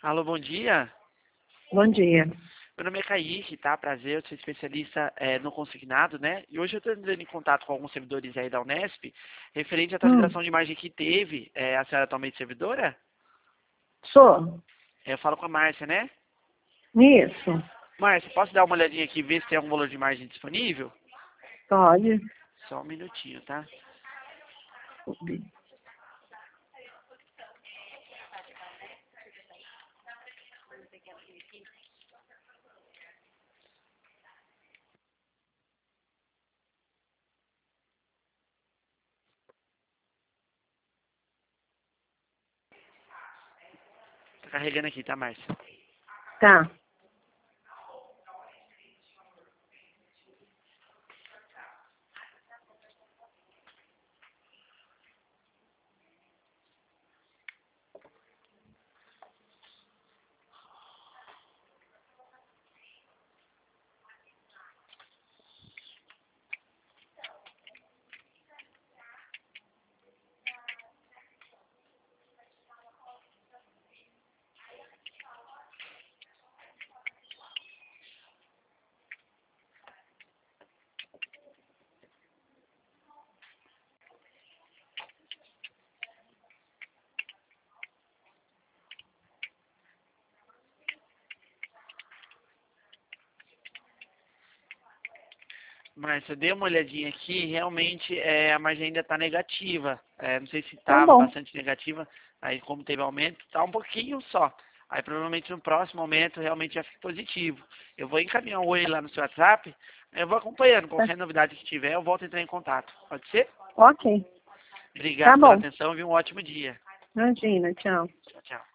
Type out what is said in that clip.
Alô, bom dia. Bom dia. Meu nome é Kaique, tá? Prazer, eu sou especialista no consignado, né? E hoje eu estou entrando em contato com alguns servidores aí da Unesp, referente à atualização de imagem que teve. A senhora é atualmente servidora? Sou. Eu falo com a Márcia, né? Isso. Márcia, posso dar uma olhadinha aqui e ver se tem algum valor de margem disponível? Pode. Só um minutinho, tá? Tá carregando aqui, tá, Márcia? Tá. Márcia, dei uma olhadinha aqui, realmente a margem ainda está negativa. Não sei se Tá estava bom. bastante negativa, aí como teve aumento, está um pouquinho só. Aí provavelmente no próximo aumento realmente já fica positivo. Eu vou encaminhar o oi lá no seu WhatsApp, eu vou acompanhando. Tá. Qualquer novidade que tiver, eu volto a entrar em contato. Pode ser? Ok. Tá Obrigado pela bom. atenção e um ótimo dia. Imagina. Tchau. Tchau, tchau.